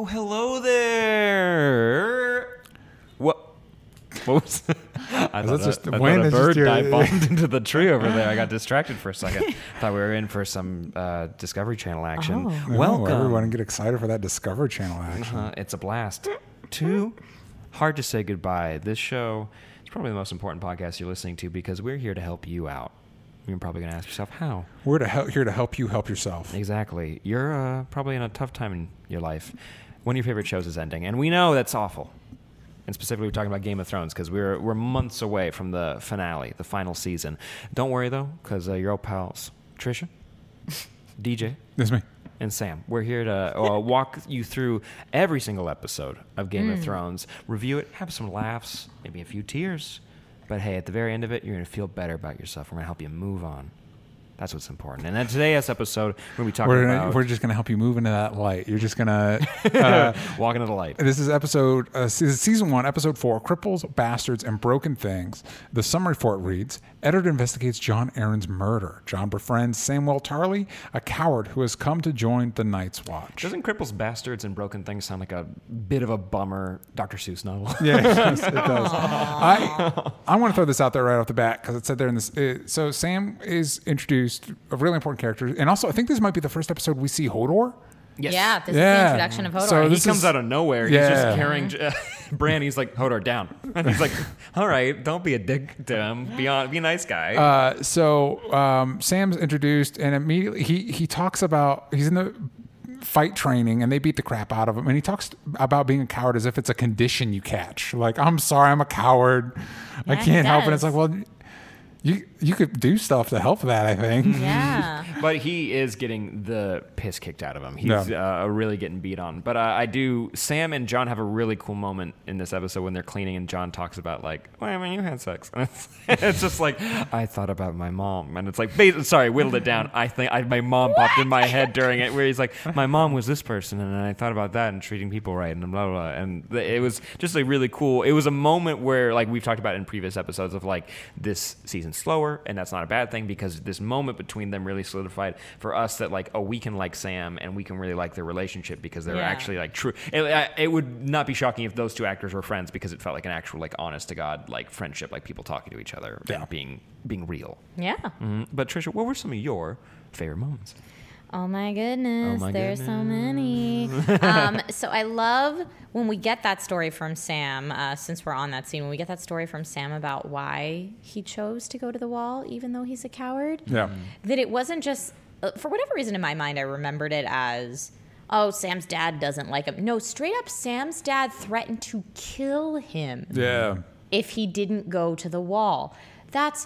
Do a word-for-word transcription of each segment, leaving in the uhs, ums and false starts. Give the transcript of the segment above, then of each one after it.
Oh, hello there. What? What was that? I thought, just a, the I wind thought a is just bird your- dive bombed into the tree over there. I got distracted for a second. Thought we were in for some uh, Discovery Channel action. Oh. Welcome. Oh, everyone get excited for that Discovery Channel action. Uh, it's a blast. Two, hard to say goodbye. This show is probably the most important podcast you're listening to because we're here to help you out. You're probably going to ask yourself, how? We're to help, here to help you help yourself. Exactly. You're uh, probably in a tough time in your life. One of your favorite shows is ending, and we know that's awful. And specifically, we're talking about Game of Thrones because we're we're months away from the finale, the final season. Don't worry though, because uh, your old pals, Trisha, D J, This is me. and Sam. We're here to uh, walk you through every single episode of Game Mm. of Thrones, review it, have some laughs, maybe a few tears. But hey, at the very end of it, you're going to feel better about yourself. We're going to help you move on. That's what's important. And in today's episode, we're going to be talking We're, gonna, about we're just going to help you move into that light. You're just going to... Uh, walking to the light. This is episode, uh, this is season one, episode four, Cripples, Bastards, and Broken Things. The summary for it reads, Eddard investigates John Arryn's murder. John befriends Samwell Tarly, a coward who has come to join the Night's Watch. Doesn't Cripples, Bastards, and Broken Things sound like a bit of a bummer Doctor Seuss novel? Yeah, it does. It does. I, I want to throw this out there right off the bat because it said there in this. It, so Sam is introduced, a really important character. And also, I think this might be the first episode we see Hodor. Yes. Yeah, this is the Yeah. introduction of Hodor. So He this comes is- out of nowhere. Yeah. He's just carrying uh, Bran. He's like, Hodor, down. And he's like, all right, don't be a dick to him. Be, on, be a nice guy. Uh, so um, Sam's introduced, and immediately he he talks about he's in the fight training, and they beat the crap out of him, and he talks about being a coward as if it's a condition you catch. Like, I'm sorry, I'm a coward. I Yeah, he can't help it. It's does. like, well, you you could do stuff to help that. I think. Yeah. But he is getting the piss kicked out of him. He's Yeah. uh, really getting beat on. But uh, I do. Sam and John have a really cool moment in this episode when they're cleaning, and John talks about like, "Well, I mean, you had sex." And it's, it's just like, I thought about my mom, and it's like, bas- sorry, whittled it down. I think I, my mom popped in my head during it, where he's like, "My mom was this person, and I thought about that and treating people right, and blah blah." blah. And th- it was just like really cool. It was a moment where, like we've talked about in previous episodes, of like this season's slower, and that's not a bad thing because this moment between them really solidified for us that like, oh, we can like Sam and we can really like their relationship because they're Yeah. actually like true. It, I- it would not be shocking if those two actors were friends because it felt like an actual like honest to God like friendship, like people talking to each other Yeah. and being being real. Yeah. Mhm. But Trisha, what were some of your favorite moments? Oh my goodness, Oh my there's so goodness. many. um, so I love when we get that story from Sam, uh, since we're on that scene, when we get that story from Sam about why he chose to go to the wall, even though he's a coward, Yeah. that it wasn't just, uh, for whatever reason in my mind, I remembered it as, oh, Sam's dad doesn't like him. No, straight up, Sam's dad threatened to kill him Yeah. if he didn't go to the wall. That's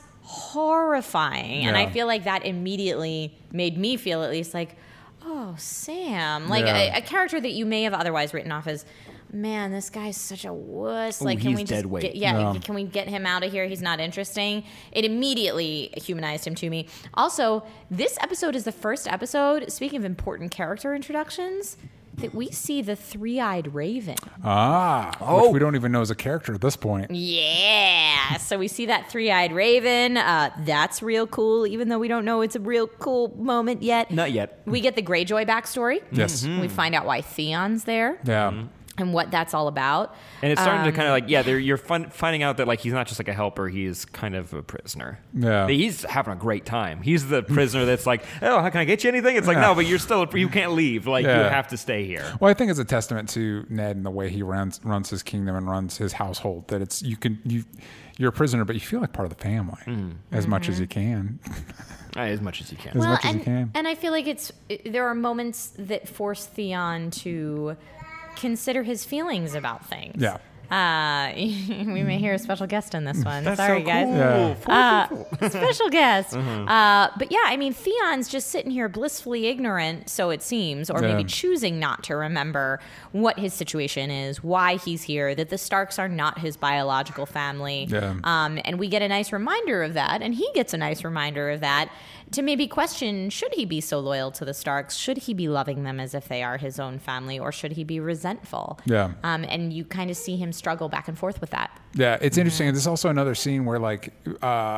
horrifying. And I Yeah. feel like that immediately made me feel at least like, oh, Sam. Like Yeah. a, a character that you may have otherwise written off as, man, this guy's such a wuss. Ooh, Like, can he's we dead just weight. get, yeah, Yeah. can we get him out of here? He's not interesting. It immediately humanized him to me. Also, this episode is the first episode, speaking of important character introductions, that we see the three-eyed raven. Ah. Oh. Which we don't even know as a character at this point. Yeah. So we see that three-eyed raven. Uh, that's real cool, even though we don't know it's a real cool moment yet. Not yet. We get the Greyjoy backstory. Yes. Mhm. We find out why Theon's there Yeah. and what that's all about. And it's starting Um, to kind of like, yeah, they're, you're fun, finding out that like he's not just like a helper; he's kind of a prisoner. Yeah. he's having a great time. He's the prisoner that's like, oh, how can I get you anything? It's like, Yeah. no, but you're still you can't leave. Like you Yeah. have to stay here. Well, I think it's a testament to Ned and the way he runs runs his kingdom and runs his household. That it's you can you you're a prisoner, but you feel like part of the family as much as you can. Uh, as much as you can. As much as and, you can. and I feel like it's there are moments that force Theon to consider his feelings about things. Yeah. Uh, we may hear a special guest in this one. That's Sorry, so guys. cool. Yeah. Four Uh, people. special guest. Mm-hmm. Uh, but yeah, I mean, Theon's just sitting here blissfully ignorant, so it seems, or Yeah. maybe choosing not to remember what his situation is, why he's here, that the Starks are not his biological family. Yeah. Um, and we get a nice reminder of that, and he gets a nice reminder of that to maybe question, should he be so loyal to the Starks? Should he be loving them as if they are his own family, or should he be resentful? Yeah. Um, and you kind of see him struggle back and forth with that. Yeah, it's interesting. There's also another scene where like uh,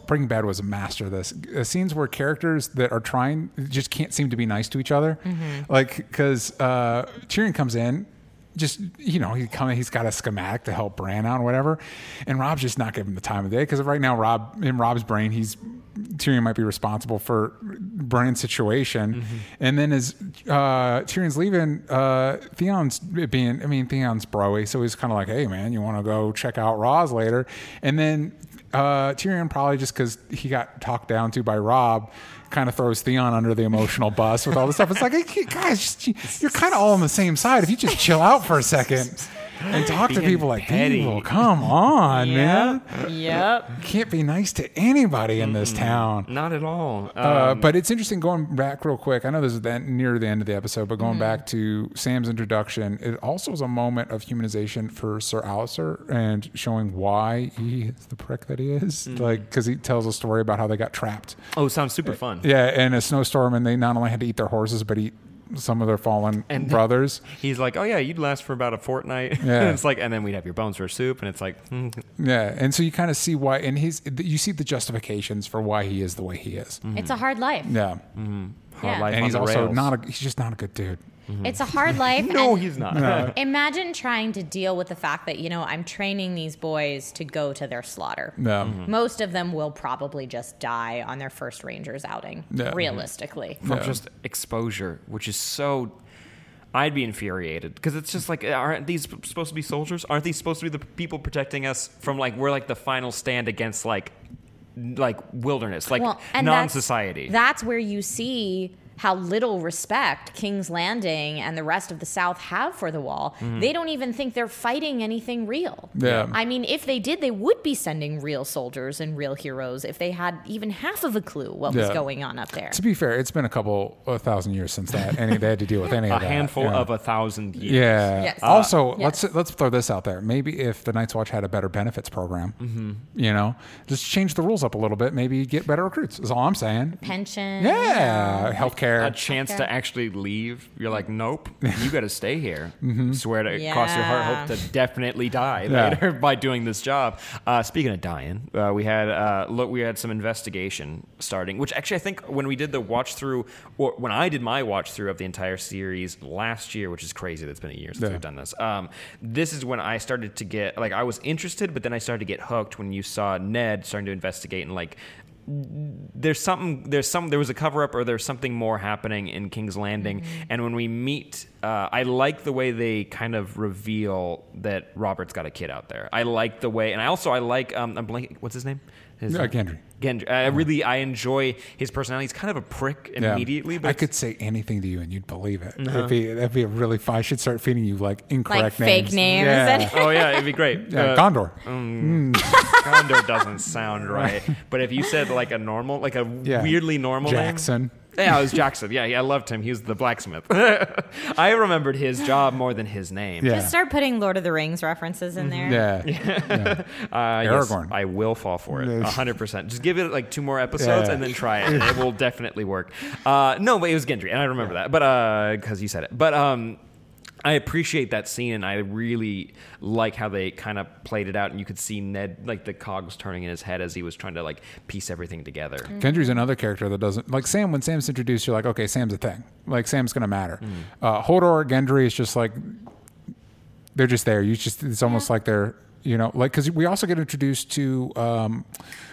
Breaking Bad was a master of this. Uh, scenes where characters that are trying just can't seem to be nice to each other. Mm-hmm. Like, because uh, Tyrion comes in, just, you know, he come, he's got a schematic to help Bran out or whatever. And Rob's just not giving him the time of day. Because right now, Rob, in Rob's brain, he's Tyrion might be responsible for Bran's situation. Mm-hmm. And then as uh, Tyrion's leaving, uh, Theon's being, I mean, Theon's broy. So he's kind of like, hey, man, you want to go check out Roz later? And then uh, Tyrion, probably just because he got talked down to by Rob, kind of throws Theon under the emotional bus with all this stuff. It's like, hey, guys, just, you're kind of all on the same side. If you just chill out for a second and talk Being to people like petty. people, come on, Yep. man. Yep. You can't be nice to anybody in this town. Not at all. Um, Uh, but it's interesting going back real quick. I know this is the, near the end of the episode, but going mm-hmm. back to Sam's introduction, it also is a moment of humanization for Sir Alistair and showing why he is the prick that he is. Mm-hmm. Like, because he tells a story about how they got trapped. oh, sounds super fun. Yeah, in a snowstorm, and they not only had to eat their horses, but eat some of their fallen And brothers. He's like, oh yeah, you'd last for about a fortnight. Yeah. And it's like, and then we'd have your bones for soup, and it's like, hmm. Yeah, and so you kind of see why, and his, you see the justifications for why he is the way he is. Mm-hmm. It's a hard life. Yeah, hard Yeah. life and on he's the also rails. not a, he's just not a good dude. It's a hard life. No, and he's not. No. Imagine trying to deal with the fact that, you know, I'm training these boys to go to their slaughter. Yeah. Mm-hmm. Most of them will probably just die on their first Rangers outing, Yeah. realistically. From Yeah. just exposure, which is so. I'd be infuriated because it's just like, aren't these supposed to be soldiers? Aren't these supposed to be the people protecting us from like we're like the final stand against like like wilderness, like Well, and that's- non-society. That's where you see how little respect King's Landing and the rest of the South have for the Wall. Mm-hmm. They don't even think they're fighting anything real. Yeah. I mean, if they did, they would be sending real soldiers and real heroes if they had even half of a clue what was Yeah. going on up there. To be fair, it's been a couple a thousand years since that any they had to deal with any a of that. handful yeah. of a thousand years. Yeah. Yes. Also, Uh, let's yes. let's throw this out there. Maybe if the Night's Watch had a better benefits program, mm-hmm. you know, just change the rules up a little bit. Maybe get better recruits. Is all I'm saying. Pension. Yeah, um, healthcare. A chance Okay. to actually leave. You're like, nope, you got to stay here. Swear to Yeah. cross your heart, hope to definitely die Yeah. later by doing this job. Uh, speaking of dying, uh, we had uh, look, we had some investigation starting, which actually I think when we did the watch through, or when I did my watch through of the entire series last year, which is crazy. That's been a year since Yeah. we've done this. Um, this is when I started to get like I was interested, but then I started to get hooked when you saw Ned starting to investigate and like. There's something. There's some. There was a cover up, or there's something more happening in King's Landing. Mm-hmm. And when we meet, uh, I like the way they kind of reveal that Robert's got a kid out there. I like the way, and I also I like. Um, I'm blanking. What's his name? His, Uh, Gendry. Gendry. I really I enjoy his personality. He's kind of a prick Yeah. immediately, but I it's- could say anything to you and you'd believe it. Uh-huh. It'd be, that'd be a really fun. I should start feeding you like incorrect Like fake names. names Yeah. and- Oh yeah, it'd be great. Yeah, Uh, Gondor. Mm, Gondor doesn't sound right. But if you said like a normal, like a Yeah. weirdly normal name. Jackson. Yeah, it was Jackson. Yeah, yeah, I loved him. He was the blacksmith. I remembered his job more than his name. Yeah. Just start putting Lord of the Rings references in there. Yeah. yeah. Uh, yes, Aragorn. I will fall for it. Yeah. one hundred percent. Just give it like two more episodes Yeah. and then try it. And it will definitely work. Uh, no, but it was Gendry, and I remember that. But because you said it. But um, I appreciate that scene, and I really like how they kind of played it out, and you could see Ned, like the cogs turning in his head as he was trying to like piece everything together. Gendry's another character that doesn't like Sam. When Sam's introduced, you're like, okay, Sam's a thing. Like Sam's gonna matter. Mm. Uh, Hodor, Gendry is just like they're just there. You just it's almost like they're you know like because we also get introduced to um,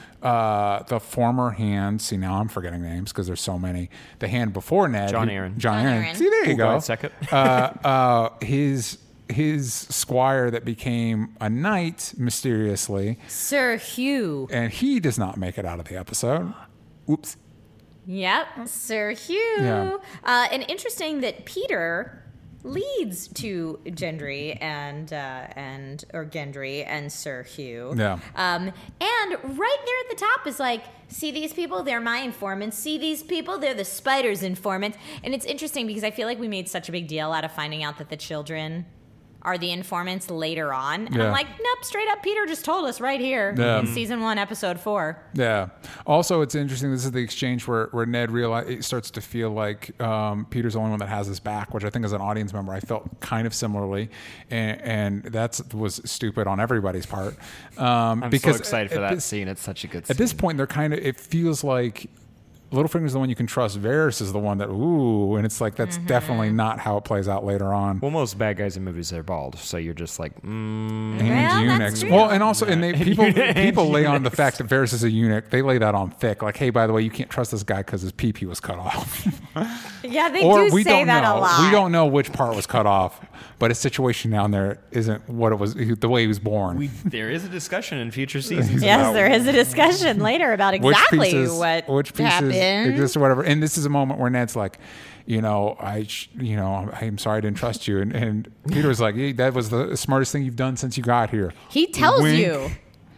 uh, the former hand. See, now I'm forgetting names because there's so many. The hand before Ned, John who- Aaron. John, John Aaron. Aaron. See, there you Ooh, go go. ahead, second. uh, uh, his his squire that became a knight mysteriously, Sir Hugh. and he does not make it out of the episode. Oops. Yep, Sir Hugh. Yeah. Uh, and interesting that Peter leads to Gendry and uh, and or Gendry and Sir Hugh. Yeah. Um, and right there at the top is like, see these people? They're my informants. See these people? They're the Spider's informants. And it's interesting because I feel like we made such a big deal out of finding out that the children are the informants later on. And Yeah. I'm like, nope, straight up, Peter just told us right here Yeah. in season one, episode four. Yeah. Also, it's interesting. This is the exchange where, where Ned realize it starts to feel like um, Peter's the only one that has his back, which I think as an audience member, I felt kind of similarly. And, and that was stupid on everybody's part. Um, I'm because so excited for at that this, scene. It's such a good scene. At this point, they're kind of, it feels like Littlefinger's the one you can trust. Varys is the one that, ooh, and it's like, that's Mm-hmm. definitely not how it plays out later on. Well, most bad guys in movies are bald, so you're just like, mm. And Well, that's eunuchs. true. Well, and also, and they people people lay on the fact that Varys is a eunuch. They lay that on thick. Like, hey, by the way, you can't trust this guy because his pee pee was cut off. Yeah, they or do we say don't that know. a lot. We don't know which part was cut off, but his situation down there isn't what it was. The way he was born. We, there is a discussion in future seasons. Yes, about there is a discussion later about exactly which pieces, what which pieces happened. exist or whatever. And this is a moment where Ned's like, you know, I, sh- you know, I'm sorry I didn't trust you. And, and Peter was like, hey, that was the smartest thing you've done since you got here. He tells Wink. you.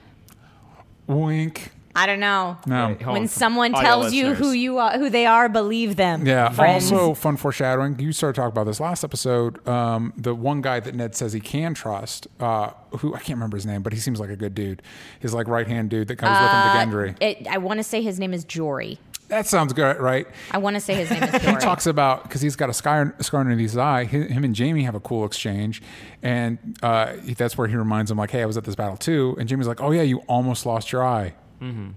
Wink. I don't know. No. Wait, hold When on. someone Audio tells you who listeners. you are, who they are, believe them. Yeah. friends. Also, fun foreshadowing. You started talking about this last episode. Um, the one guy that Ned says he can trust, uh, who I can't remember his name, but he seems like a good dude. His like right hand dude that comes with him to Gendry. It, I want to say his name is Jory. That sounds good, right? I want to say his name is He Jory. talks about because he's got a scar, scar underneath his eye. Hi- Him and Jamie have a cool exchange, and uh, that's where he reminds him, like, "Hey, I was at this battle too." And Jamie's like, "Oh yeah, you almost lost your eye." Mm-hmm.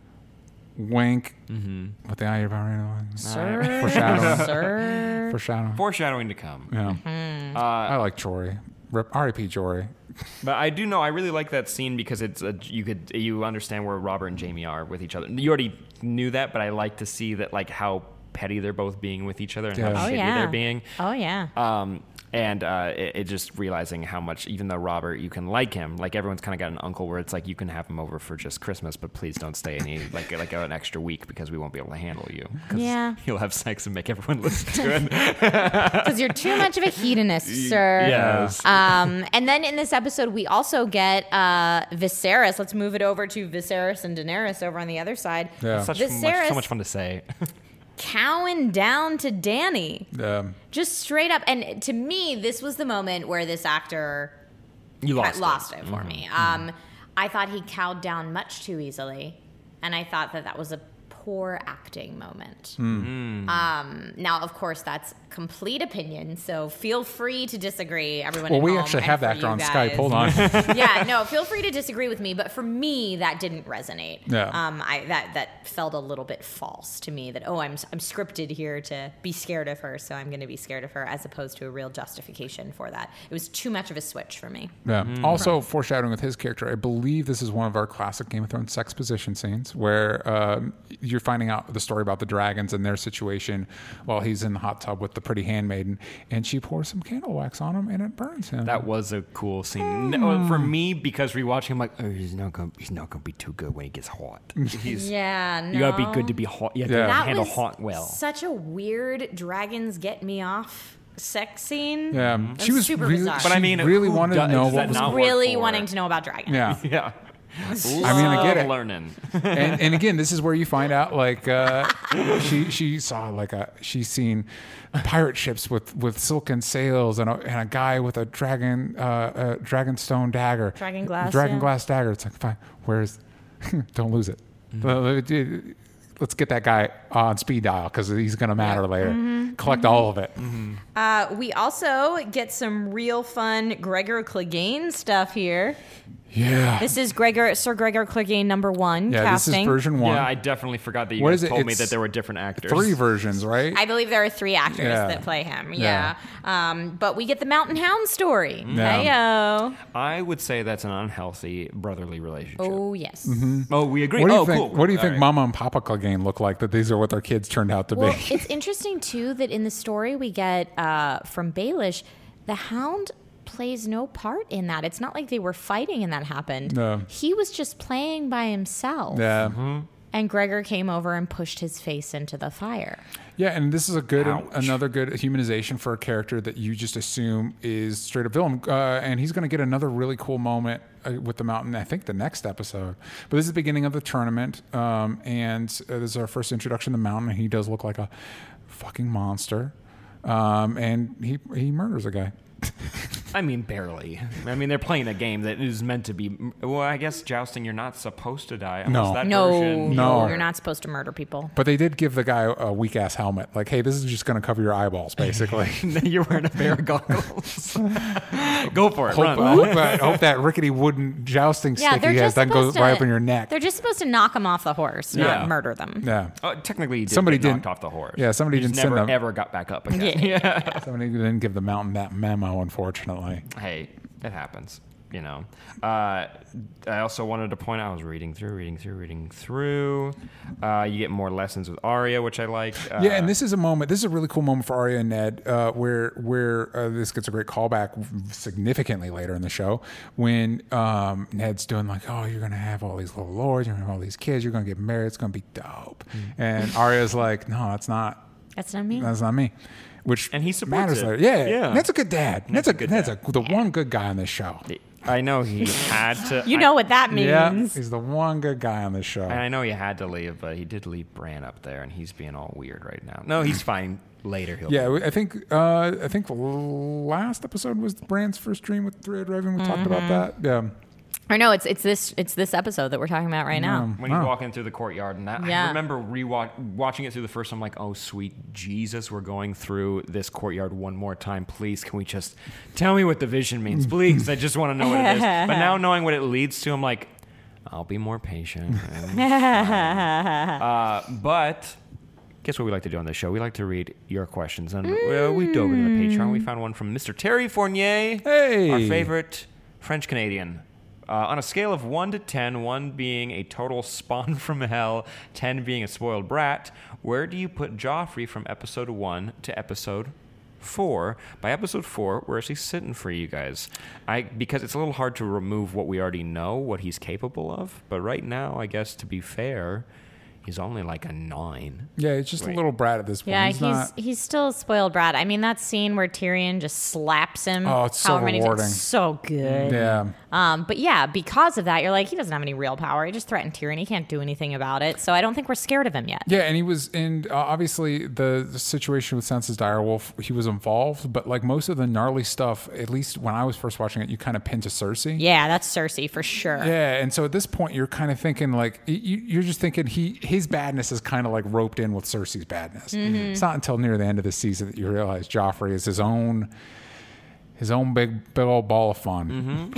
Wink. Mm-hmm. With the eye about right Sir, Foreshadowing. sir. Foreshadowing. Foreshadowing to come. Yeah. Mm-hmm. I like Jory. Rip, R I P Jory. But I do know I really like that scene because it's a, you could you understand where Robert and Jamie are with each other. You already knew that, but I like to see that like how petty they're both being with each other and Yeah. how Oh shitty yeah. they're being. Oh yeah. Um, and uh, it, it just realizing how much, even though Robert, you can like him, like everyone's kind of got an uncle where it's like you can have him over for just Christmas, but please don't stay any like like an extra week because we won't be able to handle you. 'Cause Yeah. he'll have sex and make everyone listen to it. Because you're too much of a hedonist, sir. Yes. Um, and then in this episode, we also get uh, Viserys. Let's move it over to Viserys and Daenerys over on the other side. Yeah. Such much, Viserys so much fun to say. cowing down to Dany. Um, Just straight up. And to me, this was the moment where this actor You lost, lost it. it, for me. Um, I thought he cowed down much too easily. And I thought that that was a poor acting moment. Hmm. Um, now, of course, that's complete opinion, so feel free to disagree. Everyone. well, at we home actually and have for the actor you on guys. Skype. Hold on. Yeah, no, feel free to disagree with me, but for me, that didn't resonate. Yeah. Um, I that that felt a little bit false to me. That oh, I'm I'm scripted here to be scared of her, so I'm going to be scared of her, as opposed to a real justification for that. It was too much of a switch for me. Yeah. Mm. Also, foreshadowing with his character, I believe this is one of our classic Game of Thrones sex position scenes where um, you're finding out the story about the dragons and their situation while he's in the hot tub with the pretty handmaiden, and she pours some candle wax on him, and it burns him. That was a cool scene No, for me because rewatching. I'm like, oh, he's not gonna, he's not gonna be too good when he gets hot. He's, Yeah, no. you gotta be good to be hot. You have Yeah. to That handle was hot well. such a weird dragons get me off sex scene. yeah. It She was super really, bizarre. But I she mean, really who wanted does- to know does what that was. not- really for. wanting to know about dragons. Yeah. Yeah. I mean, I get Love it. Learning. and, and again, this is where you find out like uh, she she saw like a she's seen pirate ships with, with silken sails and a, and a guy with a dragon uh, a dragon stone dagger, Dragon glass, dragon yeah. glass dagger. It's like fine, where's don't lose it. Well, let's get that guy on speed dial because he's going to matter later. Mm-hmm. Collect all of it. Uh, we also get some real fun Gregor Clegane stuff here. Yeah. This is Gregor Sir Gregor Clegane number one yeah, casting. this is version one. Yeah, I definitely forgot that you What guys is it? told me It's that there were different actors. Three versions, right? I believe there are three actors Yeah. that play him. Yeah. Yeah. Um, but we get the Mountain Hound story. Yeah. Heyo. I would say that's an unhealthy brotherly relationship. Oh, Oh, yes. we agree. What do you oh, think? cool. What do you All think right. Mama and Papa Clegane look like? That these are what their kids turned out to Well, be. it's interesting, too, that in the story we get uh, from Baelish, the Hound plays no part in that. It's not like they were fighting and that happened. No. He was just playing by himself. Yeah. And Gregor came over and pushed his face into the fire. Yeah, and this is a good, Ouch. another good humanization for a character that you just assume is straight up villain. Uh, and he's going to get another really cool moment uh, with the mountain, I think the next episode. But this is the beginning of the tournament, um, and uh, this is our first introduction to the mountain, and he does look like a fucking monster. Um, and he he murders a guy. I mean, barely. I mean, they're playing a game that is meant to be. Well, I guess jousting, you're not supposed to die. Unless No. that No, version, No. you're not supposed to murder people. But they did give the guy a weak ass helmet. Like, hey, this is just going to cover your eyeballs, basically. you're wearing a pair of goggles. Go for it. hope, Run. I hope, I hope that rickety wooden jousting Yeah, stick they're he has just doesn't go supposed right to- up in your neck. They're just supposed to knock them off the horse, Yeah. not murder them. Yeah. Oh, technically, he did Somebody get knocked didn't- off the horse. yeah, somebody He just didn't send never them- ever got back up again. Yeah. Somebody didn't give the mountain that memo, unfortunately. Hey, it happens. You know. Uh, I also wanted to point out, I was reading through, reading through, reading through. Uh, you get more lessons with Arya, which I like. Uh, Yeah, and this is a moment. This is a really cool moment for Arya and Ned, uh, where where uh, this gets a great callback significantly later in the show when um, Ned's doing like, "Oh, you're gonna have all these little lords, you're gonna have all these kids, you're gonna get married, it's gonna be dope," Mm. and Arya's like, "No, that's not. That's not me. That's not me." Which And he supports matters it. later. Yeah, Yeah. Ned's a good dad. Ned's, a a good Ned's dad. a, the one good guy on this show. I know he had to. You I- know what that means. Yeah, he's the one good guy on this show. And I know he had to leave, but he did leave Bran up there, and he's being all weird right now. No, he's fine. Later, he'll. Yeah, I think uh, I think last episode was Brand's first dream with Three-Eyed Raven. We talked about that. Yeah. Or no, it's it's this it's this episode that we're talking about right now. Um, When he's Wow. walking through the courtyard, and that, I Yeah. remember rewatch watching it through the first time, like, oh, sweet Jesus, we're going through this courtyard one more time. Please, can we just tell me what the vision means? Please, I just want to know what it is. But now knowing what it leads to, I'm like, I'll be more patient. uh, but guess what we like to do on this show? We like to read your questions. And well, we dove into the Patreon. We found one from Mister Terry Fournier, Hey. our favorite French-Canadian. Uh, on a scale of one to ten, one being a total spawn from hell, ten being a spoiled brat, where do you put Joffrey from episode one to episode four? By episode four, where is he sitting for you guys? I because it's a little hard to remove what we already know, what he's capable of. But right now, I guess to be fair, he's only like a nine. Yeah, he's just Wait. a little brat at this point. Yeah, he's, he's not. he's still a spoiled brat. I mean, that scene where Tyrion just slaps him. Oh, it's so however many rewarding. times, so good. Yeah. Um, but yeah, because of that, you're like, he doesn't have any real power. He just threatened Tyrion. He can't do anything about it. So I don't think we're scared of him yet. Yeah, and he was, and uh, obviously the, the situation with Sansa's direwolf, he was involved, but like most of the gnarly stuff, at least when I was first watching it, you kind of pin to Cersei. Yeah, that's Cersei for sure. Yeah, and so at this point, you're kind of thinking like you, you're just thinking he his badness is kind of like roped in with Cersei's badness. Mm-hmm. It's not until near the end of the season that you realize Joffrey is his own his own big big old ball of fun.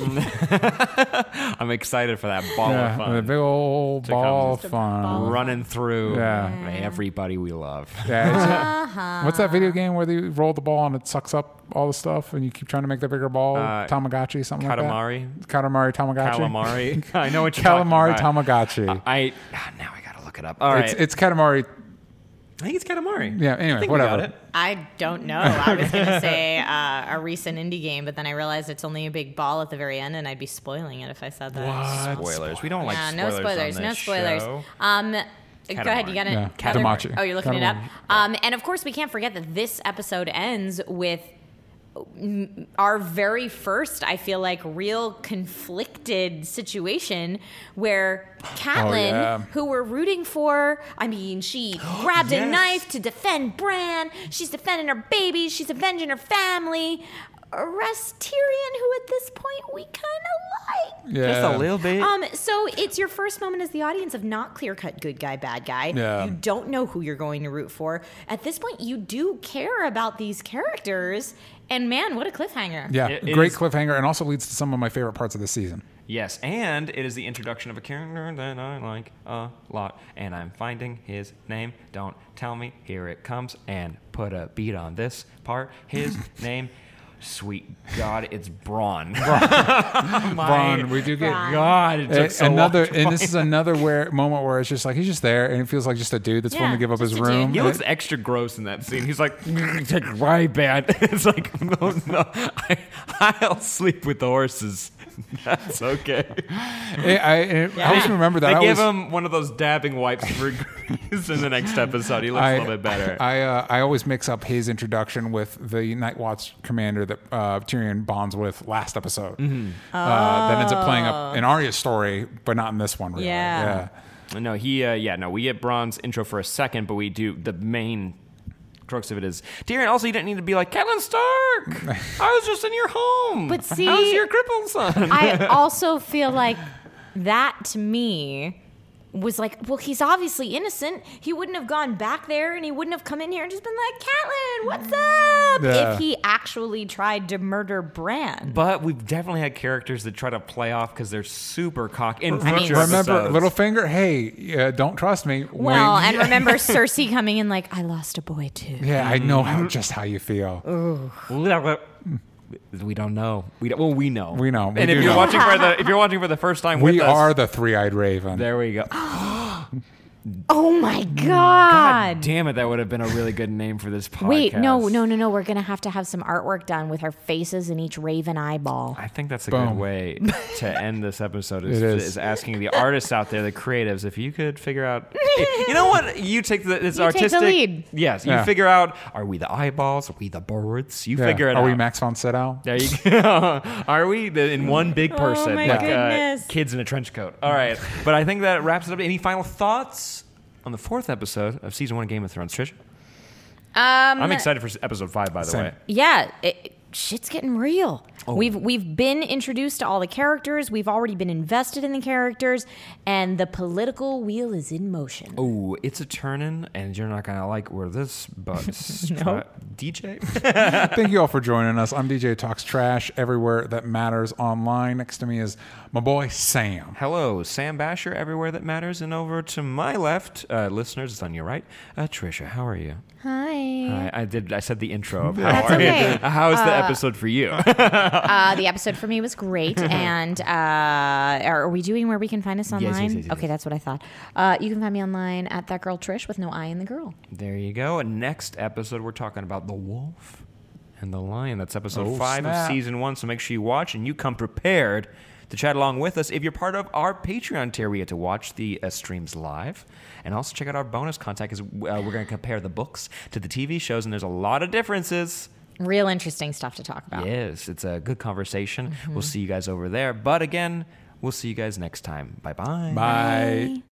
I'm excited for that ball Yeah, of fun. a big old To ball come. of fun. Running through Yeah. everybody we love. Yeah, it's a- Uh-huh. what's that video game where they roll the ball and it sucks up all the stuff and you keep trying to make the bigger ball? Uh, Tamagotchi, something Katamari? like that. Katamari, Tamagotchi. Calamari. I know what you're Calamari, talking about. Tamagotchi. I ah, now I gotta look it up. All right, it's it's Katamari. I think it's Katamari. Yeah. I Anyway, think we whatever. got it. I don't know. I was going to say uh, a recent indie game, but then I realized it's only a big ball at the very end, and I'd be spoiling it if I said that. Spoilers. We don't like Yeah, spoilers. no spoilers. on No this spoilers. show. Um, go ahead. You got it. Yeah, other- Katamari. Oh, you're looking it up. Katamari. Um, and of course, we can't forget that this episode ends with mm, our very first, I feel like, real conflicted situation where Catelyn, Oh, yeah. who we're rooting for, I mean, she grabbed a Yes. knife to defend Bran. She's defending her babies. She's avenging her family. Arrest Tyrion, who at this point we kind of like. Yeah. Just a little bit. Um, so it's your first moment as the audience of not clear-cut good guy, bad guy. Yeah. You don't know who you're going to root for. At this point, you do care about these characters, and man, what a cliffhanger! Yeah, It- it great is- cliffhanger, and also leads to some of my favorite parts of the season. Yes, and it is the introduction of a character that I like a lot, and I'm finding his name. Don't tell me. Here it comes, and put a beat on this part. His name, sweet God, it's Braun. My Braun, we do get Braun. God, it took Uh, so another, long to and this find- is another where moment where it's just like he's just there, and it feels like just a dude that's willing Yeah, to give up just his a dude. room. He And looks it- extra gross in that scene. He's like, take my bed. It's like, no, no, I, I'll sleep with the horses. That's okay. it- I, it helps me remember that. They I give always- him one of those dabbing wipes for grease in the next episode. He looks I, a little bit better. I uh, I always mix up his introduction with the Night Watch commander that uh, Tyrion bonds with last episode. Mm-hmm. Uh, that ends up playing up in Arya's story, but not in this one. Really. Yeah. yeah. No, he, uh, yeah, no, we get Braun's intro for a second, but we do the main crux of it is, Tyrion, also you didn't need to be like, Catelyn Stark, I was just in your home. But see, how's your crippled son? I also feel like that to me was like, well, he's obviously innocent. He wouldn't have gone back there and he wouldn't have come in here and just been like, Catelyn, what's up? Yeah. If he actually tried to murder Bran. But we've definitely had characters that try to play off because they're super cocky. In mean, future Remember, episodes. Littlefinger? Hey, uh, don't trust me. Well, When- and remember Cersei coming in like, I lost a boy too. yeah, I know how just how you feel. We don't know. We don't, well, we know. We know. We and if do you're know. watching for the if you're watching for the first time We with us, are the three-eyed raven. there we go. Oh my God God. damn it, that would have been a really good name for this podcast. Wait, no, no, no, no. We're going to have to have some artwork done with our faces in each raven eyeball. I think that's a Boom. good way to end this episode. Is, It is. is asking the artists out there, the creatives, if you could figure out. You know what? You take the it's You take the artistic. lead. Yes, you Yeah. figure out. Are we the eyeballs? Are we the birds? You Yeah. figure it Are out. we Max von Sydow? There you go. Are we the, in one big person? my like goodness. Uh, kids in a trench coat. All right. But I think that wraps it up. Any final thoughts on the fourth episode of season one of Game of Thrones, Trish? Um, I'm excited for episode five, by the Same. way. Yeah, it, shit's getting real. We've we've been introduced to all the characters. We've already been invested in the characters, and the political wheel is in motion. Oh, it's a turning, and you're not gonna like where this bus. Nope. D J. Thank you all for joining us. I'm D J Talks Trash everywhere that matters online. Next to me is my boy Sam. Hello, Sam Basher, everywhere that matters, and over to my left, uh, listeners, it's on your right. Uh, Trisha, how are you? Hi. I, I did. I said the intro of how That's are okay. you? How is the episode for you? Uh, the episode for me was great, and uh, are we doing where we can find us online? yes, yes, yes. Okay, that's what I thought. Uh, you can find me online at that girl Trish with no I in the girl. There you go. And next episode, we're talking about the wolf and the lion. That's episode Oh, five snap. of season one. So make sure you watch and you come prepared to chat along with us. If you're part of our Patreon tier, we get to watch the uh, streams live and also check out our bonus content because uh, we're going to compare the books to the T V shows, and there's a lot of differences. Real interesting stuff to talk about. Yes, it's a good conversation. We'll see you guys over there. But again, we'll see you guys next time. Bye-bye. Bye.